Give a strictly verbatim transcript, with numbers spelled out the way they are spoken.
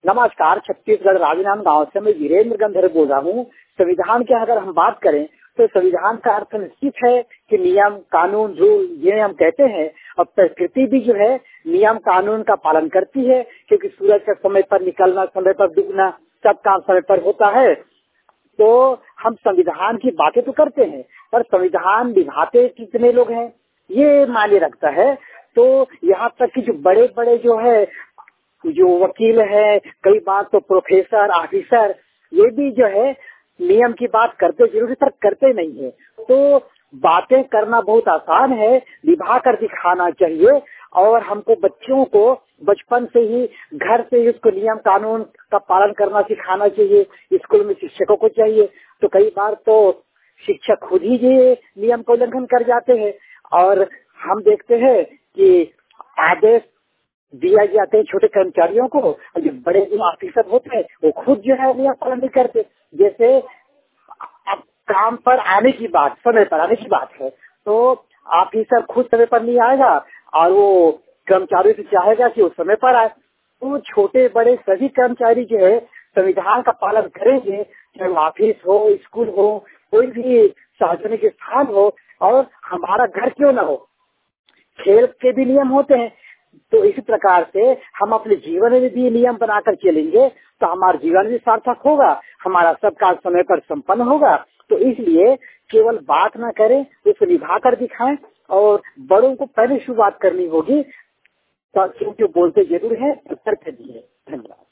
नमस्कार, छत्तीसगढ़ राजनांद गांव से मैं वीरेंद्र गंधर्व बोल रहा हूँ। संविधान की अगर हम बात करें तो संविधान का अर्थ निश्चित है कि नियम, कानून, रूल, ये हम कहते हैं। और प्रकृति भी जो है नियम कानून का पालन करती है, क्योंकि सूरज का समय पर निकलना, समय पर डूबना, सब काम समय पर होता है। तो हम संविधान की बातें तो करते हैं, पर संविधान निभाते कितने लोग हैं ये मायने रखता है। तो यहाँ तक कि जो बड़े बड़े जो है, जो वकील है, कई बार तो प्रोफेसर, ऑफिसर, ये भी जो है नियम की बात करते जरूर, पर करते नहीं है। तो बातें करना बहुत आसान है, निभा कर दिखाना चाहिए। और हमको बच्चों को बचपन से ही, घर से ही उसको नियम कानून का पालन करना सिखाना चाहिए। स्कूल में शिक्षकों को चाहिए। तो कई बार तो शिक्षक खुद ही ये नियम का उल्लंघन कर जाते हैं, और हम देखते हैं कि आदेश दिया जाते हैं छोटे कर्मचारियों को, और जो बड़े जो ऑफिसर होते हैं वो खुद जो है नियम पालन नहीं करते। जैसे अब काम पर आने की बात, समय पर आने की बात है, तो ऑफिसर खुद समय पर नहीं आएगा और वो कर्मचारी से चाहेगा कि वो समय पर आए। तो छोटे बड़े सभी कर्मचारी जो है संविधान का पालन करेंगे, चाहे ऑफिस हो, स्कूल हो, कोई भी सार्वजनिक स्थान हो, और हमारा घर क्यों न हो, खेल के भी नियम होते हैं। तो इसी प्रकार से हम अपने जीवन में भी नियम बनाकर चलेंगे तो हमारा जीवन भी सार्थक होगा, हमारा सब कार्य समय पर संपन्न होगा। तो इसलिए केवल बात ना करें, उसको निभा कर दिखाएं, और बड़ों को पहले शुरुआत करनी होगी, क्योंकि बोलते जरूर है, करते भी है। धन्यवाद।